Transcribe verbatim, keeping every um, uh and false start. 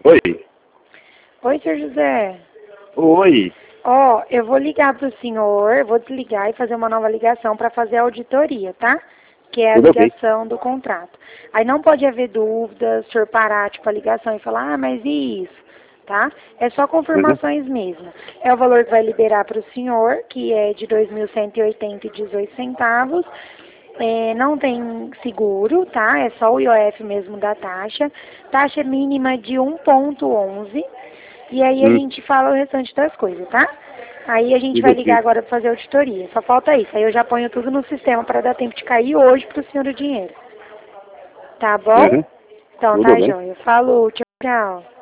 Oi. Oi, senhor José. Oi. Ó, eu vou ligar para o senhor, vou desligar e fazer uma nova ligação para fazer a auditoria, tá? Que é a Tudo ok. ligação do contrato. Aí não pode haver dúvidas, o senhor parar, tipo, a ligação e falar, ah, mas e isso? Tá? É só Uhum. confirmações mesmo. É o valor que vai liberar para o senhor, que é de dois mil cento e oitenta e dezoito centavos. É, não tem seguro, tá? É só o I O F mesmo da taxa. Taxa mínima de um ponto onze. E aí a Hum. gente fala o restante das coisas, tá? Aí a gente Tudo vai ligar ok. agora para fazer a auditoria. Só falta isso. Aí eu já ponho tudo no sistema para dar tempo de cair hoje para o senhor o dinheiro. Tá bom? Uhum. Então Tudo tá, bem. joia. Falou, tchau, tchau.